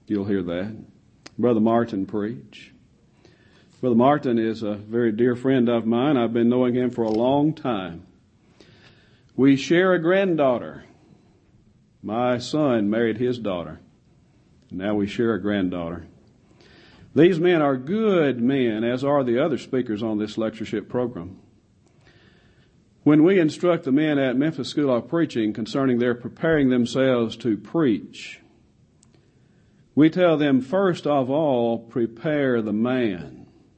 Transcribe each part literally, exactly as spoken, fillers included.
you'll hear that. Brother Martin preach. Brother Martin is a very dear friend of mine. I've been knowing him for a long time. We share a granddaughter. My son married his daughter. Now we share a granddaughter. These men are good men, as are the other speakers on this lectureship program. When we instruct the men at Memphis School of Preaching concerning their preparing themselves to preach, we tell them, first of all, prepare the man.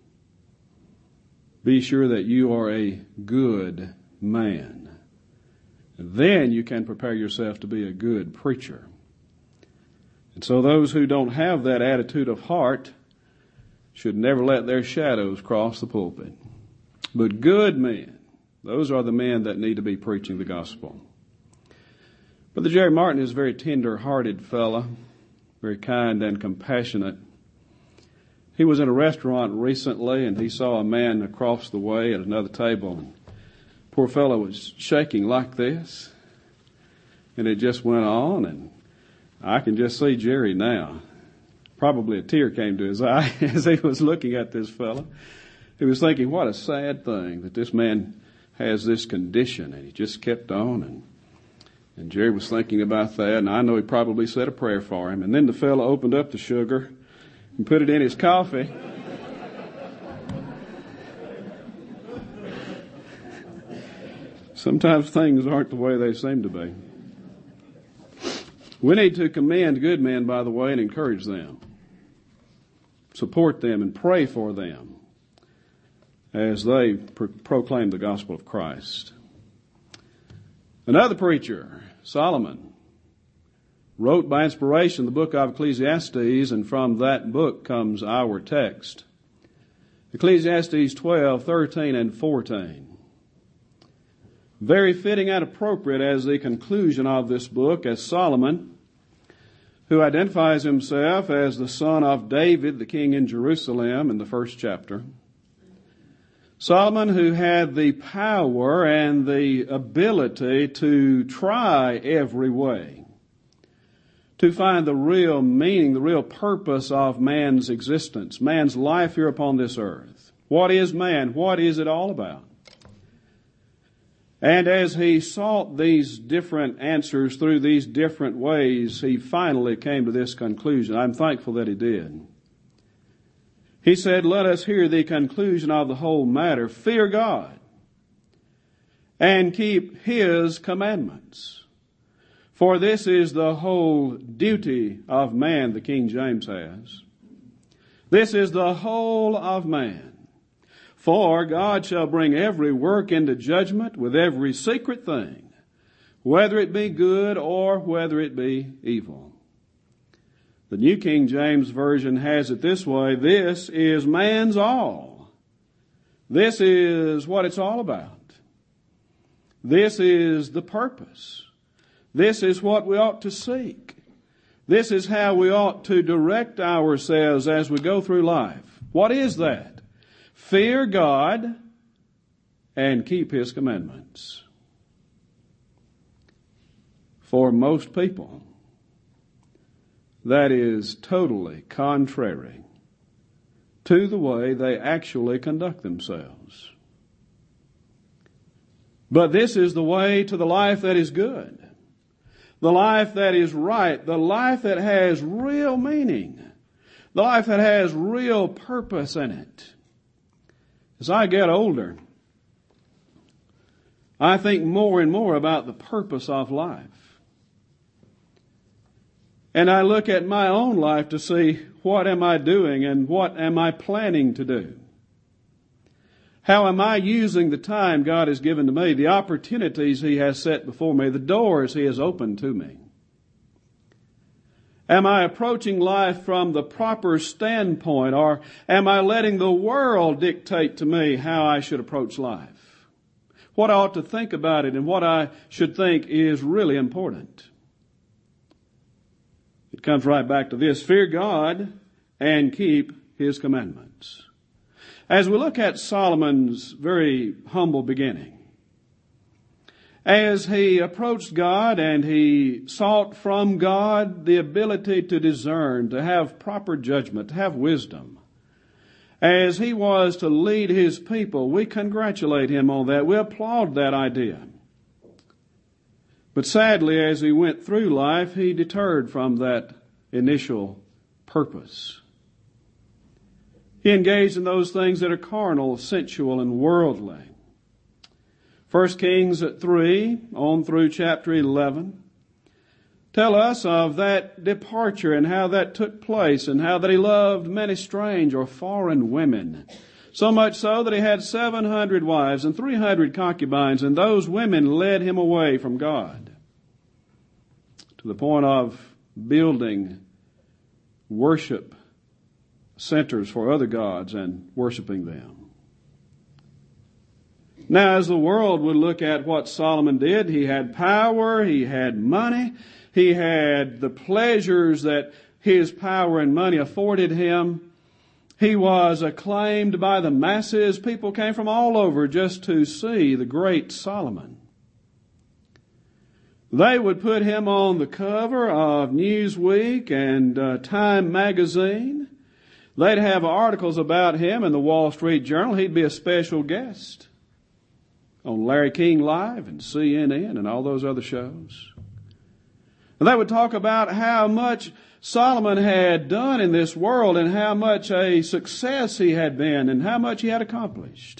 Be sure that you are a good man. Then you can prepare yourself to be a good preacher. And so those who don't have that attitude of heart should never let their shadows cross the pulpit. But good men, those are the men that need to be preaching the gospel. Brother Jerry Martin is a very tender-hearted fellow, very kind and compassionate. He was in a restaurant recently and he saw a man across the way at another table. And poor fellow was shaking like this. And it just went on, and I can just see Jerry now. Probably a tear came to his eye as he was looking at this fellow. He was thinking, what a sad thing that this man has this condition. And he just kept on, and and Jerry was thinking about that, and I know he probably said a prayer for him. And then the fellow opened up the sugar and put it in his coffee. Sometimes things aren't the way they seem to be. We need to commend good men, by the way, and encourage them. Support them and pray for them as they pro- proclaim the gospel of Christ. Another preacher, Solomon, wrote by inspiration the book of Ecclesiastes, and from that book comes our text. Ecclesiastes twelve, thirteen, and fourteen. Very fitting and appropriate as the conclusion of this book, as Solomon, who identifies himself as the son of David, the king in Jerusalem, in the first chapter. Solomon, who had the power and the ability to try every way to find the real meaning, the real purpose of man's existence, man's life here upon this earth. What is man? What is it all about? And as he sought these different answers through these different ways, he finally came to this conclusion. I'm thankful that he did. He said, let us hear the conclusion of the whole matter. Fear God and keep His commandments. For this is the whole duty of man, the King James has. This is the whole of man. For God shall bring every work into judgment with every secret thing, whether it be good or whether it be evil. The New King James Version has it this way: this is man's all. This is what it's all about. This is the purpose. This is what we ought to seek. This is how we ought to direct ourselves as we go through life. What is that? Fear God and keep His commandments. For most people, that is totally contrary to the way they actually conduct themselves. But this is the way to the life that is good, the life that is right, the life that has real meaning, the life that has real purpose in it. As I get older, I think more and more about the purpose of life. And I look at my own life to see, what am I doing and what am I planning to do? How am I using the time God has given to me, the opportunities He has set before me, the doors He has opened to me? Am I approaching life from the proper standpoint, or am I letting the world dictate to me how I should approach life? What I ought to think about it and what I should think is really important. It comes right back to this: fear God and keep His commandments. As we look at Solomon's very humble beginning, as he approached God and he sought from God the ability to discern, to have proper judgment, to have wisdom. As he was to lead his people, we congratulate him on that. We applaud that idea. But sadly, as he went through life, he deterred from that initial purpose. He engaged in those things that are carnal, sensual, and worldly. First Kings three, on through chapter eleven, tell us of that departure and how that took place and how that he loved many strange or foreign women. So much so that he had seven hundred wives and three hundred concubines, and those women led him away from God to the point of building worship centers for other gods and worshiping them. Now, as the world would look at what Solomon did, he had power, he had money, he had the pleasures that his power and money afforded him. He was acclaimed by the masses. People came from all over just to see the great Solomon. They would put him on the cover of Newsweek and uh, Time magazine. They'd have articles about him in the Wall Street Journal. He'd be a special guest on Larry King Live and C N N and all those other shows. And they would talk about how much Solomon had done in this world and how much a success he had been and how much he had accomplished.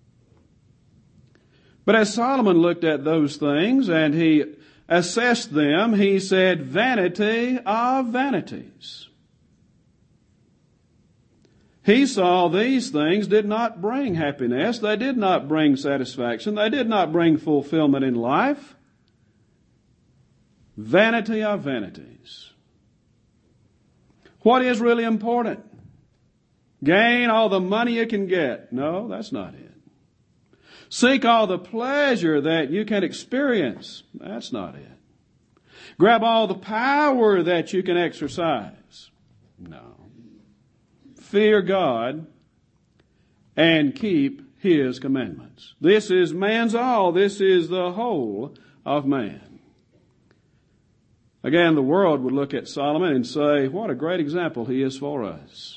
But as Solomon looked at those things and he assessed them, he said, vanity of vanities. He saw these things did not bring happiness. They did not bring satisfaction. They did not bring fulfillment in life. Vanity of vanities. What is really important? Gain all the money you can get. No, that's not it. Seek all the pleasure that you can experience. That's not it. Grab all the power that you can exercise. No. Fear God and keep His commandments. This is man's all. This is the whole of man. Again, the world would look at Solomon and say, what a great example he is for us.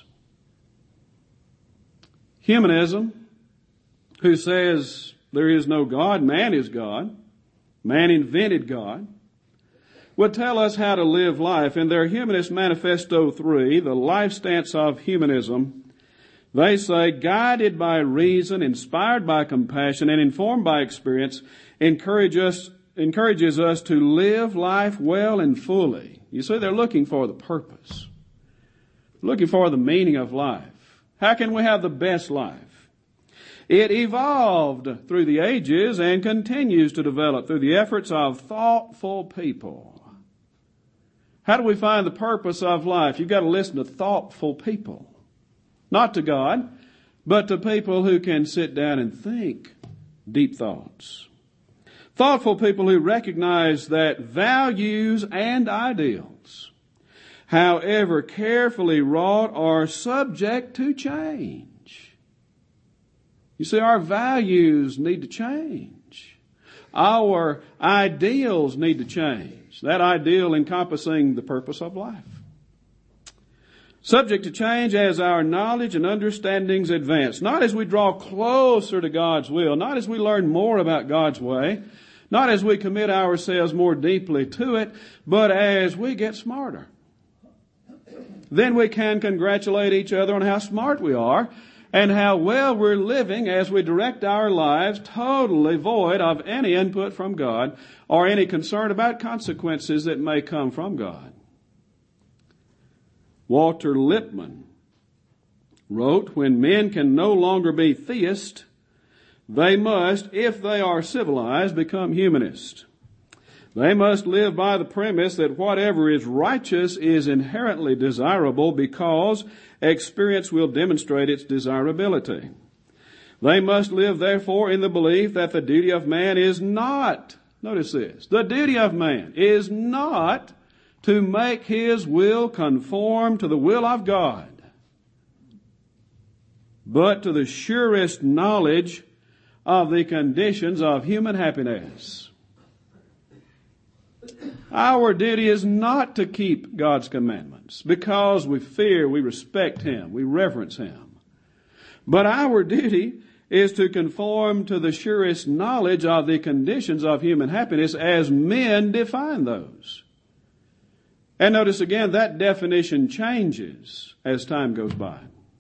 Humanism, who says there is no God, man is God, man invented God, would tell us how to live life. In their Humanist Manifesto three, the life stance of humanism, they say, guided by reason, inspired by compassion, and informed by experience, encourage us, encourages us to live life well and fully. You see, they're looking for the purpose, looking for the meaning of life. How can we have the best life? It evolved through the ages and continues to develop through the efforts of thoughtful people. How do we find the purpose of life? You've got to listen to thoughtful people. Not to God, but to people who can sit down and think deep thoughts. Thoughtful people who recognize that values and ideals, however carefully wrought, are subject to change. You see, our values need to change. Our ideals need to change. That ideal encompassing the purpose of life. Subject to change as our knowledge and understandings advance. Not as we draw closer to God's will. Not as we learn more about God's way. Not as we commit ourselves more deeply to it. But as we get smarter. Then we can congratulate each other on how smart we are and how well we're living as we direct our lives totally void of any input from God or any concern about consequences that may come from God. Walter Lippmann wrote, when men can no longer be theists, they must, if they are civilized, become humanists. They must live by the premise that whatever is righteous is inherently desirable because experience will demonstrate its desirability. They must live, therefore, in the belief that the duty of man is not, notice this, the duty of man is not to make his will conform to the will of God, but to the surest knowledge of the conditions of human happiness. Our duty is not to keep God's commandments because we fear, we respect Him, we reverence Him. But our duty is to conform to the surest knowledge of the conditions of human happiness as men define those. And notice again, that definition changes as time goes by.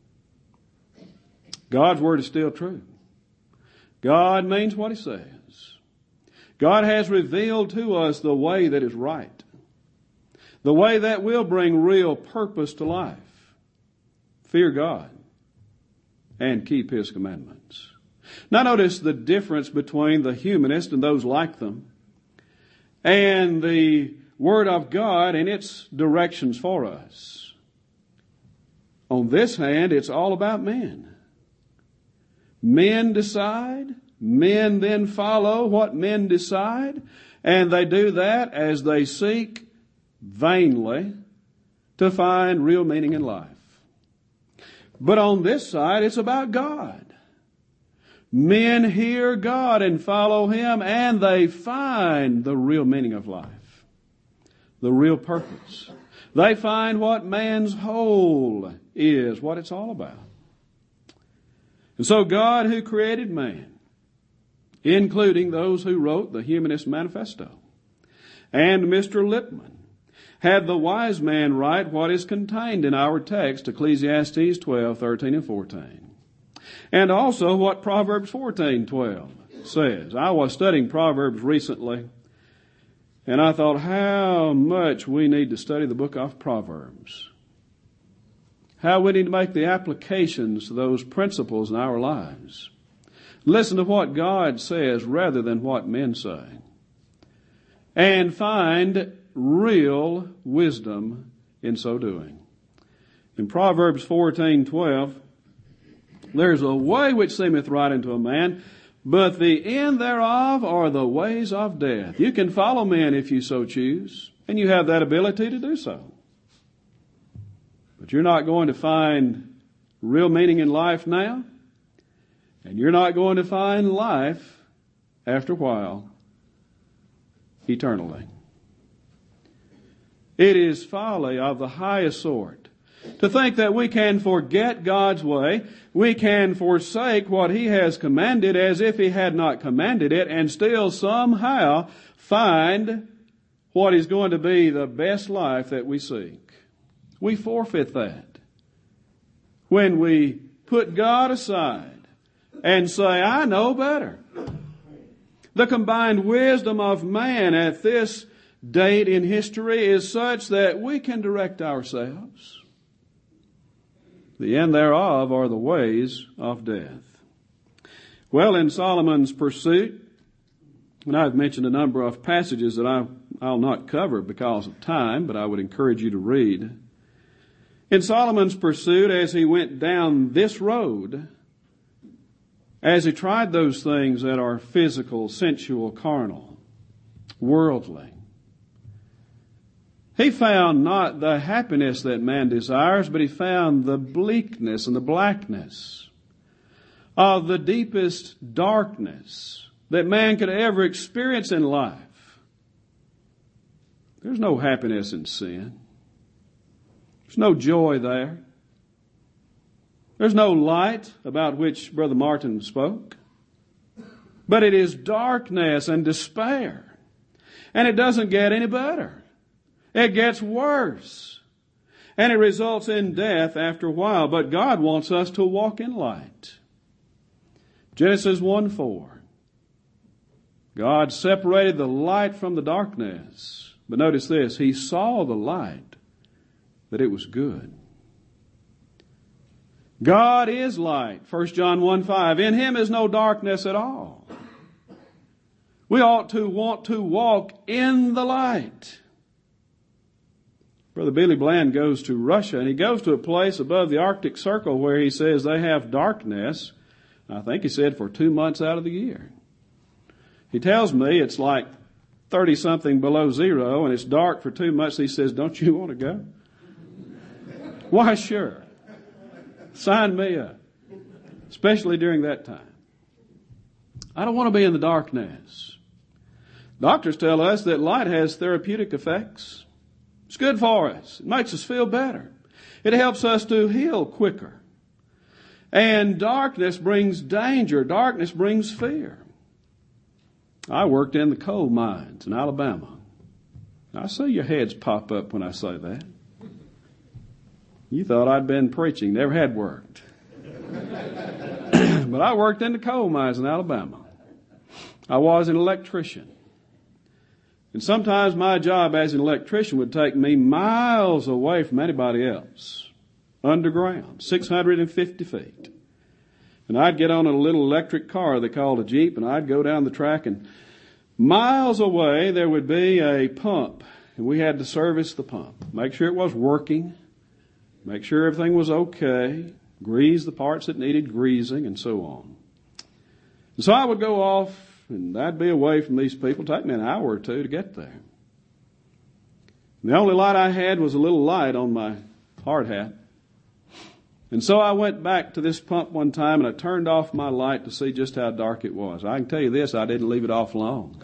God's Word is still true. God means what He says. God has revealed to us the way that is right. The way that will bring real purpose to life. Fear God and keep His commandments. Now notice the difference between the humanist and those like them and the Word of God and its directions for us. On this hand, it's all about men. Men decide. Men then follow what men decide, and they do that as they seek vainly to find real meaning in life. But on this side, it's about God. Men hear God and follow Him, and they find the real meaning of life, the real purpose. They find what man's whole is, what it's all about. And so God, who created man, including those who wrote the Humanist Manifesto, and Mister Lippmann, had the wise man write what is contained in our text, Ecclesiastes twelve, thirteen, and fourteen. And also what Proverbs fourteen, twelve says. I was studying Proverbs recently, and I thought how much we need to study the book of Proverbs. How we need to make the applications to those principles in our lives. Listen to what God says rather than what men say. And find real wisdom in so doing. In Proverbs fourteen, twelve, there's a way which seemeth right unto a man, but the end thereof are the ways of death. You can follow men if you so choose, and you have that ability to do so. But you're not going to find real meaning in life now. And you're not going to find life after a while eternally. It is folly of the highest sort to think that we can forget God's way, we can forsake what He has commanded as if He had not commanded it, and still somehow find what is going to be the best life that we seek. We forfeit that when we put God aside and say, I know better. The combined wisdom of man at this date in history is such that we can direct ourselves. The end thereof are the ways of death. Well, in Solomon's pursuit, and I've mentioned a number of passages that I, I'll not cover because of time, but I would encourage you to read. In Solomon's pursuit, as he went down this road, as he tried those things that are physical, sensual, carnal, worldly, he found not the happiness that man desires, but he found the bleakness and the blackness of the deepest darkness that man could ever experience in life. There's no happiness in sin. There's no joy there. There's no light about which Brother Martin spoke. But it is darkness and despair. And it doesn't get any better. It gets worse. And it results in death after a while. But God wants us to walk in light. Genesis one four. God separated the light from the darkness. But notice this. He saw the light, that it was good. God is light. First John one five. In Him is no darkness at all. We ought to want to walk in the light. Brother Billy Bland goes to Russia, and he goes to a place above the Arctic Circle where he says they have darkness, I think he said for two months out of the year. He tells me it's like thirty-something below zero, and it's dark for two months. He says, don't you want to go? Why, sure. Sign me up, especially during that time. I don't want to be in the darkness. Doctors tell us that light has therapeutic effects. It's good for us. It makes us feel better. It helps us to heal quicker. And darkness brings danger. Darkness brings fear. I worked in the coal mines in Alabama. I see your heads pop up when I say that. You thought I'd been preaching, never had worked. But I worked in the coal mines in Alabama. I was an electrician. And sometimes my job as an electrician would take me miles away from anybody else. Underground, six hundred fifty feet. And I'd get on a little electric car they called a Jeep, and I'd go down the track, and miles away there would be a pump. And we had to service the pump. Make sure it was working. Make sure everything was okay. Grease the parts that needed greasing, and so on. And so I would go off, and I'd be away from these people. It'd take me an hour or two to get there. And the only light I had was a little light on my hard hat. And so I went back to this pump one time, and I turned off my light to see just how dark it was. I can tell you this, I didn't leave it off long.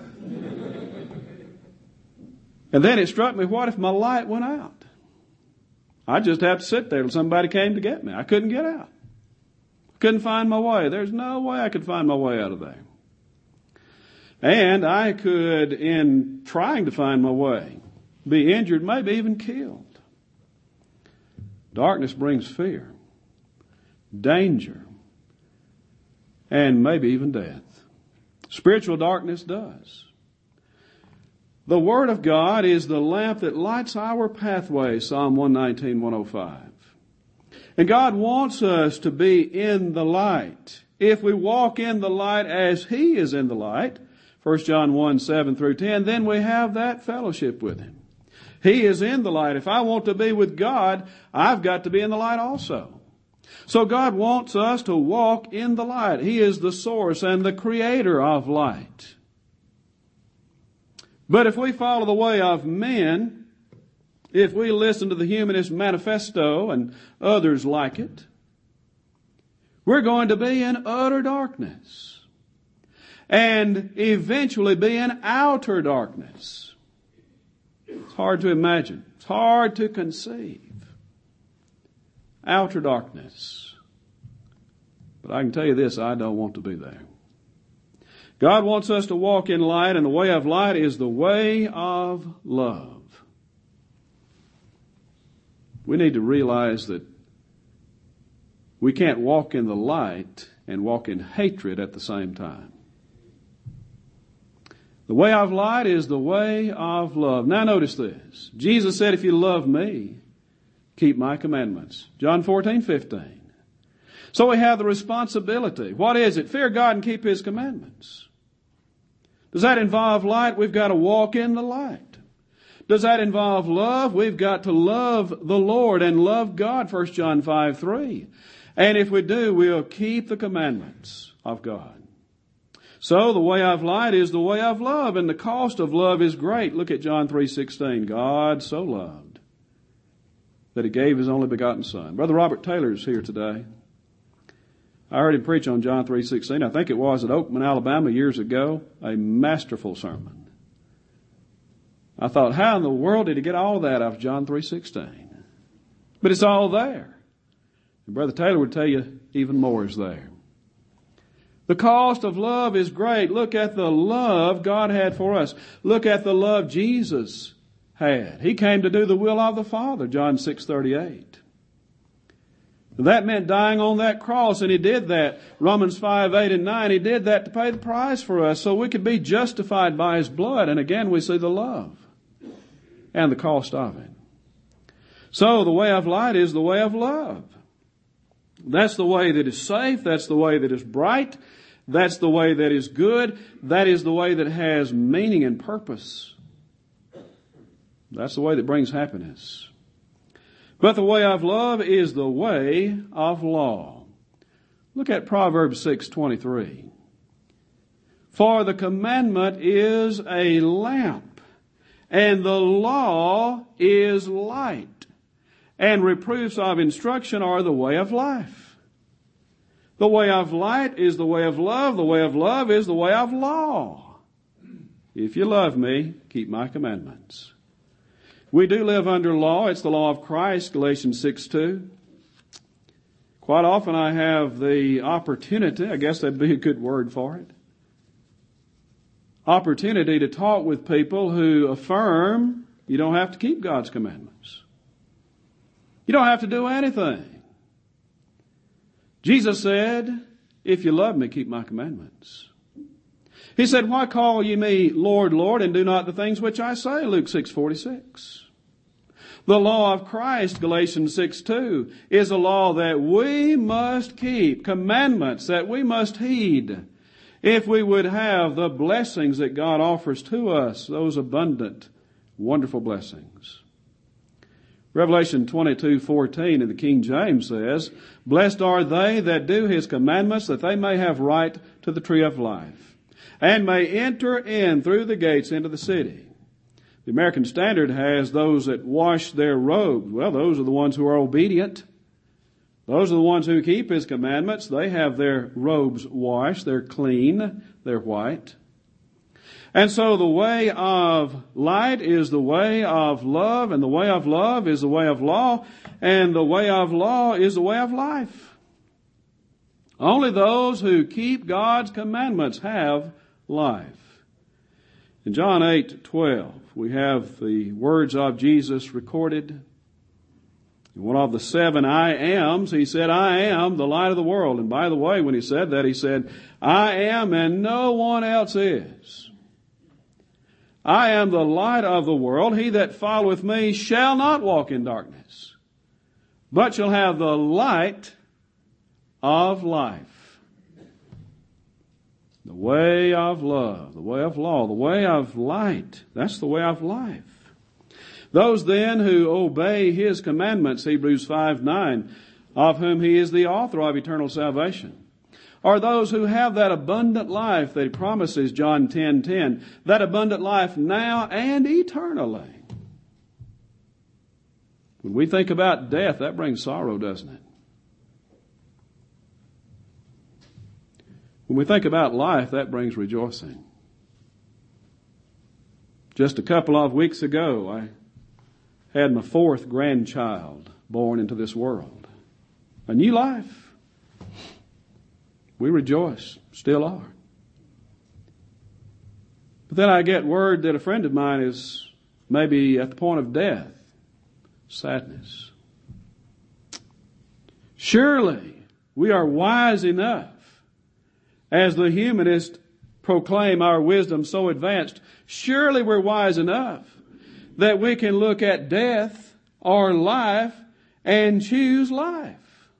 And then it struck me, what if my light went out? I'd just have to sit there till somebody came to get me. I couldn't get out. Couldn't find my way. There's no way I could find my way out of there. And I could, in trying to find my way, be injured, maybe even killed. Darkness brings fear, danger, and maybe even death. Spiritual darkness does. The Word of God is the lamp that lights our pathway, Psalm one nineteen, one oh five. And God wants us to be in the light. If we walk in the light as He is in the light, First John one, seven through ten, then we have that fellowship with Him. He is in the light. If I want to be with God, I've got to be in the light also. So God wants us to walk in the light. He is the source and the creator of light. But if we follow the way of men, if we listen to the Humanist Manifesto and others like it, we're going to be in utter darkness and eventually be in outer darkness. It's hard to imagine. It's hard to conceive. Outer darkness. But I can tell you this, I don't want to be there. God wants us to walk in light, and the way of light is the way of love. We need to realize that we can't walk in the light and walk in hatred at the same time. The way of light is the way of love. Now notice this. Jesus said, if you love me, keep my commandments. John fourteen, fifteen. So we have the responsibility. What is it? Fear God and keep His commandments. Does that involve light? We've got to walk in the light. Does that involve love? We've got to love the Lord and love God, First John five, three. And if we do, we'll keep the commandments of God. So the way of light is the way of love, and the cost of love is great. Look at John three sixteen. God so loved that He gave His only begotten Son. Brother Robert Taylor is here today. I heard him preach on John three sixteen. I think it was at Oakman, Alabama years ago. A masterful sermon. I thought, how in the world did he get all that out of John three sixteen? But it's all there. And Brother Taylor would tell you even more is there. The cost of love is great. Look at the love God had for us. Look at the love Jesus had. He came to do the will of the Father, John six thirty-eight. That meant dying on that cross, and He did that. Romans five, eight, and nine, He did that to pay the price for us so we could be justified by His blood. And again, we see the love and the cost of it. So the way of light is the way of love. That's the way that is safe. That's the way that is bright. That's the way that is good. That is the way that has meaning and purpose. That's the way that brings happiness. But the way of love is the way of law. Look at Proverbs six twenty-three. For the commandment is a lamp, and the law is light, and reproofs of instruction are the way of life. The way of light is the way of love. The way of love is the way of law. If you love me, keep my commandments. We do live under law. It's the law of Christ, Galatians six two. Quite often I have the opportunity, I guess that'd be a good word for it, opportunity to talk with people who affirm you don't have to keep God's commandments. You don't have to do anything. Jesus said, if you love me, keep my commandments. He said, why call ye me Lord, Lord, and do not the things which I say? Luke six forty-six. The law of Christ, Galatians six two, is a law that we must keep, commandments that we must heed if we would have the blessings that God offers to us, those abundant, wonderful blessings. Revelation twenty-two fourteen in the King James says, blessed are they that do his commandments, that they may have right to the tree of life, and may enter in through the gates into the city. The American Standard has those that wash their robes. Well, those are the ones who are obedient. Those are the ones who keep his commandments. They have their robes washed. They're clean. They're white. And so the way of light is the way of love, and the way of love is the way of law, and the way of law is the way of life. Only those who keep God's commandments have life. In John eight twelve, we have the words of Jesus recorded. In one of the seven I ams, he said, I am the light of the world. And by the way, when he said that, he said, I am and no one else is. I am the light of the world. He that followeth me shall not walk in darkness, but shall have the light of life. The way of love, the way of law, the way of light. That's the way of life. Those then who obey his commandments, Hebrews five nine, of whom he is the author of eternal salvation, are those who have that abundant life that he promises, John ten ten, that abundant life now and eternally. When we think about death, that brings sorrow, doesn't it? When we think about life, that brings rejoicing. Just a couple of weeks ago, I had my fourth grandchild born into this world. A new life. We rejoice, still are. But then I get word that a friend of mine is maybe at the point of death. Sadness. Surely we are wise enough, as the humanists proclaim our wisdom so advanced, surely we're wise enough that we can look at death or life and choose life.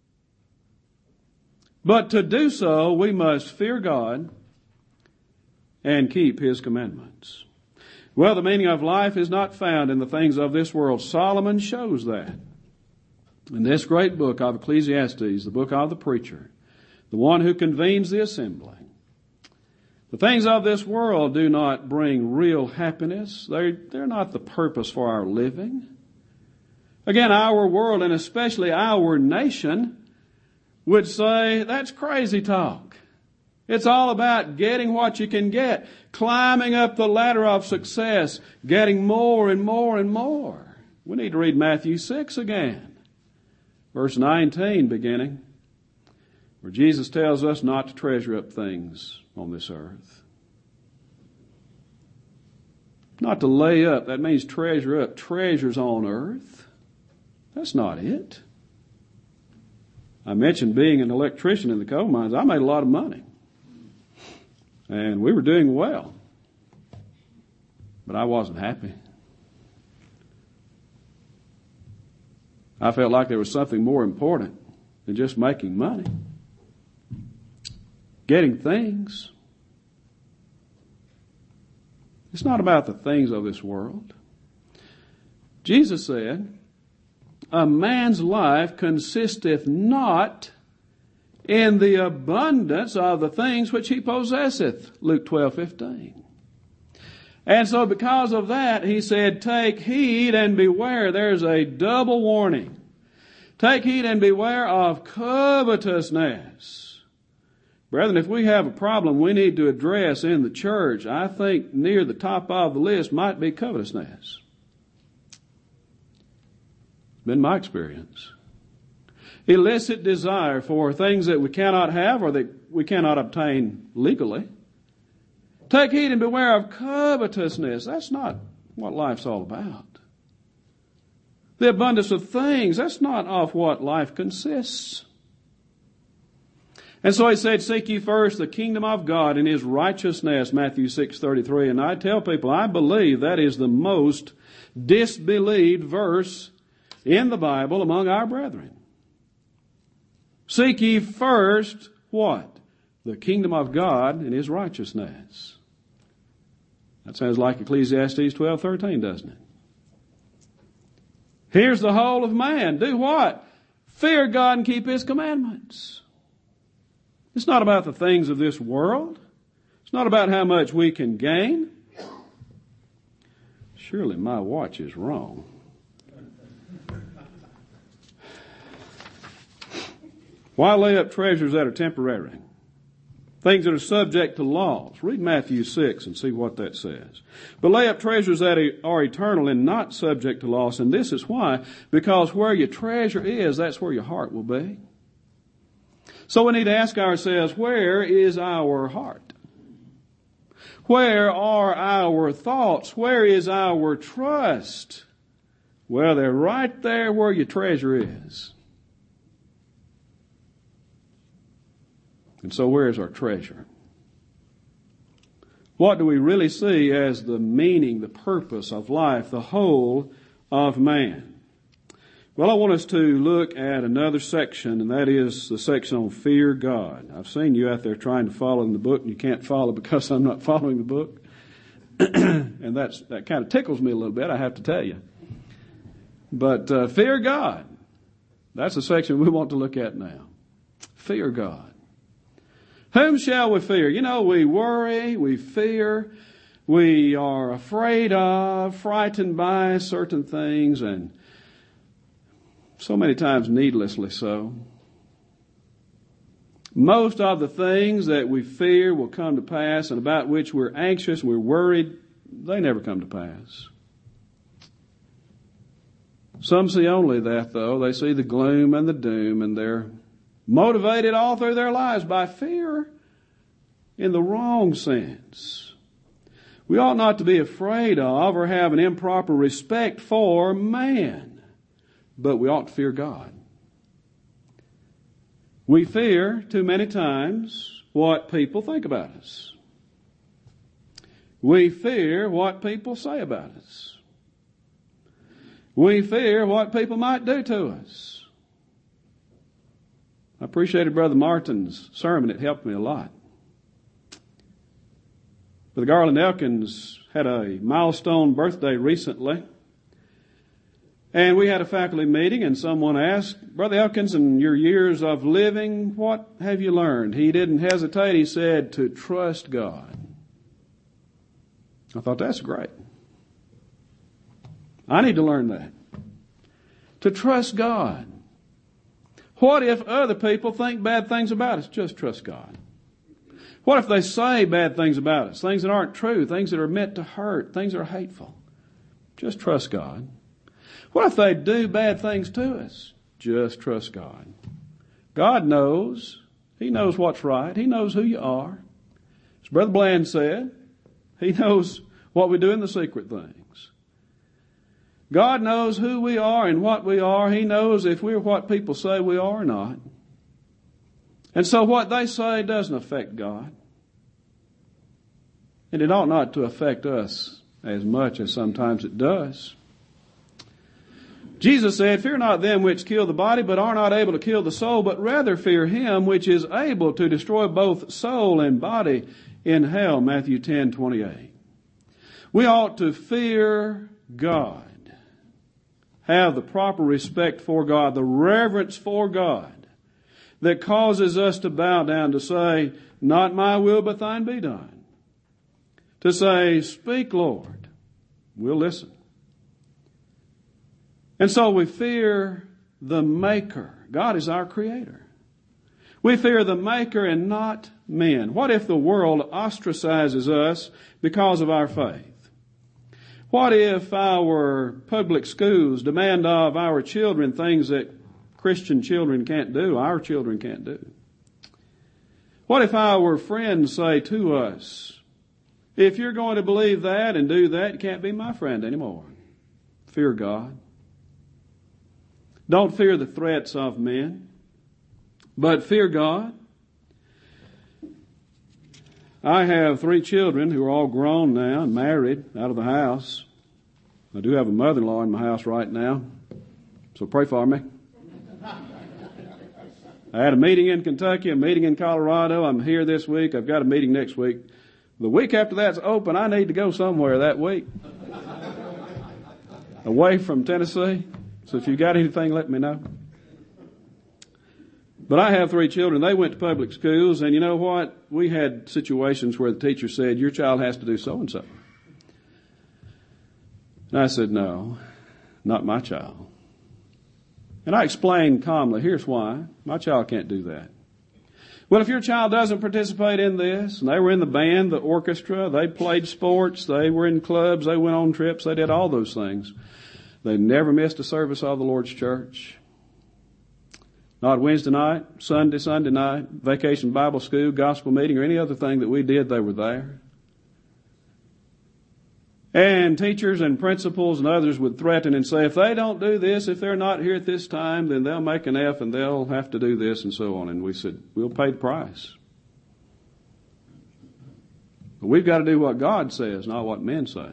But to do so, we must fear God and keep his commandments. Well, the meaning of life is not found in the things of this world. Solomon shows that. In this great book of Ecclesiastes, the book of the preacher, the one who convenes the assembly. The things of this world do not bring real happiness. They're, they're not the purpose for our living. Again, our world, and especially our nation, would say, that's crazy talk. It's all about getting what you can get, climbing up the ladder of success, getting more and more and more. We need to read Matthew six again, verse nineteen beginning, where Jesus tells us not to treasure up things on this earth. Not to lay up, that means treasure up treasures on earth. That's not it. I mentioned being an electrician in the coal mines. I made a lot of money. And we were doing well. But I wasn't happy. I felt like there was something more important than just making money. Getting things. It's not about the things of this world. Jesus said, a man's life consisteth not in the abundance of the things which he possesseth. Luke twelve fifteen. And so because of that, he said, take heed and beware. There's a double warning. Take heed and beware of covetousness. Brethren, if we have a problem we need to address in the church, I think near the top of the list might be covetousness. It's been my experience. Illicit desire for things that we cannot have or that we cannot obtain legally. Take heed and beware of covetousness. That's not what life's all about. The abundance of things, that's not of what life consists. And so he said, seek ye first the kingdom of God and his righteousness, Matthew six thirty-three. And I tell people, I believe that is the most disbelieved verse in the Bible among our brethren. Seek ye first what? The kingdom of God and his righteousness. That sounds like Ecclesiastes twelve thirteen, doesn't it? Here's the whole of man. Do what? Fear God and keep his commandments. It's not about the things of this world. It's not about how much we can gain. Surely my watch is wrong. Why lay up treasures that are temporary? Things that are subject to laws. Read Matthew six and see what that says. But lay up treasures that are eternal and not subject to loss. And this is why. Because where your treasure is, that's where your heart will be. So we need to ask ourselves, where is our heart? Where are our thoughts? Where is our trust? Well, they're right there where your treasure is. And so where is our treasure? What do we really see as the meaning, the purpose of life, the whole of man? Well, I want us to look at another section, and that is the section on fear God. I've seen you out there trying to follow in the book, and you can't follow because I'm not following the book. And that's, that kind of tickles me a little bit, I have to tell you. But uh, fear God. That's the section we want to look at now. Fear God. Whom shall we fear? You know, we worry, we fear, we are afraid of, frightened by certain things, and so many times needlessly so. Most of the things that we fear will come to pass and about which we're anxious, we're worried, they never come to pass. Some see only that, though. They see the gloom and the doom, and they're motivated all through their lives by fear in the wrong sense. We ought not to be afraid of or have an improper respect for man, but we ought to fear God. We fear too many times what people think about us. We fear what people say about us. We fear what people might do to us. I appreciated Brother Martin's sermon. It helped me a lot. Brother Garland Elkins had a milestone birthday recently. And we had a faculty meeting, and someone asked, Brother Elkins, in your years of living, what have you learned? He didn't hesitate. He said, to trust God. I thought, that's great. I need to learn that. To trust God. What if other people think bad things about us? Just trust God. What if they say bad things about us? Things that aren't true, things that are meant to hurt, things that are hateful? Just trust God. What if they do bad things to us? Just trust God. God knows. He knows what's right. He knows who you are. As Brother Bland said, He knows what we do in the secret things. God knows who we are and what we are. He knows if we're what people say we are or not. And so what they say doesn't affect God. And it ought not to affect us as much as sometimes it does. Jesus said, fear not them which kill the body, but are not able to kill the soul, but rather fear him which is able to destroy both soul and body in hell. Matthew ten twenty-eight. We ought to fear God. Have the proper respect for God, the reverence for God that causes us to bow down, to say, not my will, but thine be done. To say, speak, Lord. We'll listen. And so we fear the Maker. God is our Creator. We fear the Maker and not men. What if the world ostracizes us because of our faith? What if our public schools demand of our children things that Christian children can't do, our children can't do? What if our friends say to us, if you're going to believe that and do that, you can't be my friend anymore? Fear God. Don't fear the threats of men, but fear God. I have three children who are all grown now and married, out of the house. I do have a mother-in-law in my house right now, so pray for me. I had a meeting in Kentucky, a meeting in Colorado. I'm here this week. I've got a meeting next week. The week after that's open, I need to go somewhere that week. Away from Tennessee. So if you got anything, let me know. But I have three children. They went to public schools, and you know what? We had situations where the teacher said, your child has to do so-and-so. And I said, no, not my child. And I explained calmly, here's why. My child can't do that. Well, if your child doesn't participate in this, and they were in the band, the orchestra, they played sports, they were in clubs, they went on trips, they did all those things. They never missed a service of the Lord's church. Not Wednesday night, Sunday, Sunday night, vacation Bible school, gospel meeting, or any other thing that we did, they were there. And teachers and principals and others would threaten and say, if they don't do this, if they're not here at this time, then they'll make an F and they'll have to do this and so on. And we said, we'll pay the price. But we've got to do what God says, not what men say.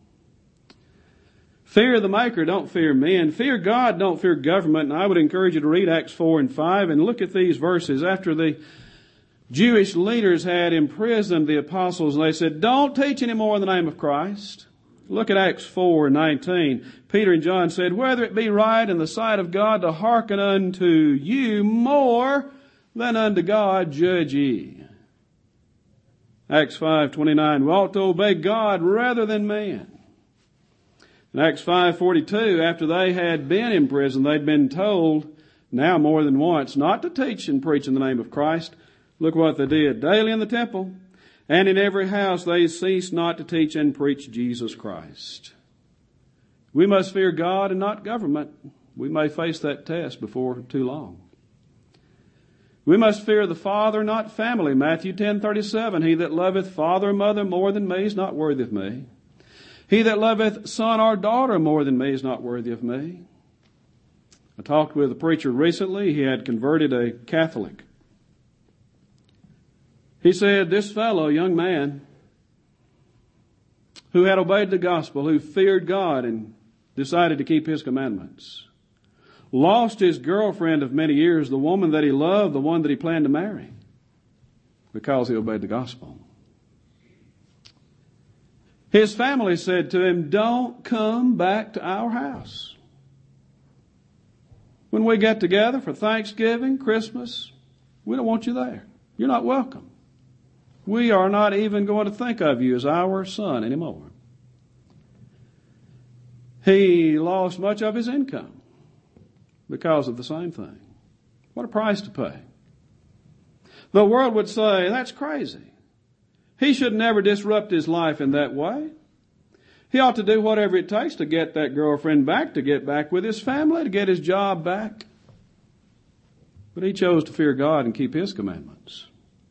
Fear the Maker, don't fear men. Fear God, don't fear government. And I would encourage you to read Acts four and five and look at these verses. After the Jewish leaders had imprisoned the apostles, and they said, don't teach anymore in the name of Christ. Look at Acts four and nineteen. Peter and John said, whether it be right in the sight of God to hearken unto you more than unto God, judge ye. Acts five twenty-nine, we ought to obey God rather than men. In Acts five forty-two, after they had been in prison, they'd been told, now more than once, not to teach and preach in the name of Christ. Look what they did. Daily in the temple and in every house they ceased not to teach and preach Jesus Christ. We must fear God and not government. We may face that test before too long. We must fear the Father, not family. Matthew ten thirty-seven, he that loveth father or mother more than me is not worthy of me. He that loveth son or daughter more than me is not worthy of me. I talked with a preacher recently. He had converted a Catholic. He said, this fellow, young man, who had obeyed the gospel, who feared God and decided to keep His commandments, lost his girlfriend of many years, the woman that he loved, the one that he planned to marry, because he obeyed the gospel. His family said to him, don't come back to our house. When we get together for Thanksgiving, Christmas, we don't want you there. You're not welcome. We are not even going to think of you as our son anymore. He lost much of his income because of the same thing. What a price to pay. The world would say, that's crazy. He should never disrupt his life in that way. He ought to do whatever it takes to get that girlfriend back, to get back with his family, to get his job back. But he chose to fear God and keep His commandments.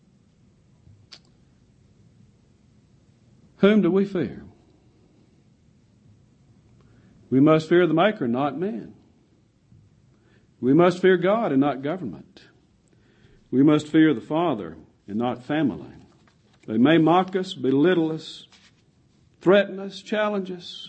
Whom do we fear? We must fear the Maker, not men. We must fear God and not government. We must fear the Father and not family. They may mock us, belittle us, threaten us, challenge us.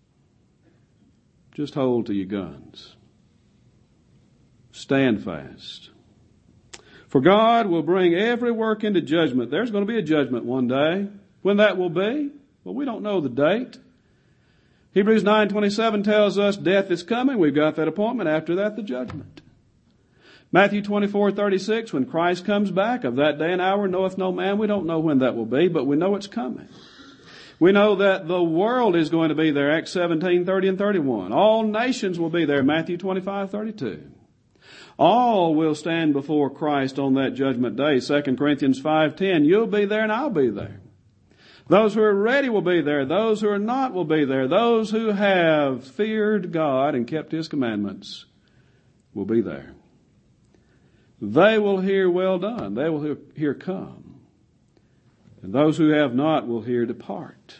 Just hold to your guns. Stand fast. For God will bring every work into judgment. There's going to be a judgment one day. When that will be? Well, we don't know the date. Hebrews nine twenty-seven tells us death is coming. We've got that appointment. After that, the judgment. Matthew twenty-four thirty-six, when Christ comes back, of that day and hour knoweth no man. We don't know when that will be, but we know it's coming. We know that the world is going to be there, Acts seventeen thirty and thirty-one. All nations will be there, Matthew twenty-five thirty-two. All will stand before Christ on that judgment day. Second Corinthians five ten, you'll be there and I'll be there. Those who are ready will be there. Those who are not will be there. Those who have feared God and kept His commandments will be there. They will hear, well done. They will hear, hear come. And those who have not will hear, depart.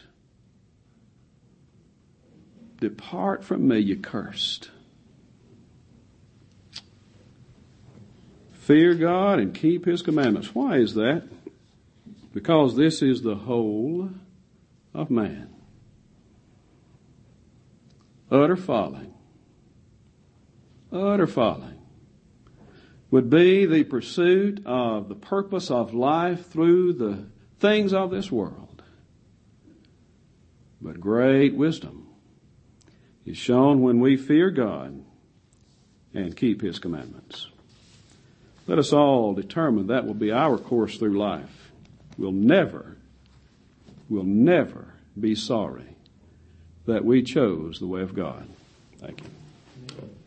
Depart from me, you cursed. Fear God and keep His commandments. Why is that? Because this is the whole of man. Utter folly. Utter folly would be the pursuit of the purpose of life through the things of this world. But great wisdom is shown when we fear God and keep His commandments. Let us all determine that will be our course through life. We'll never, we'll never be sorry that we chose the way of God. Thank you.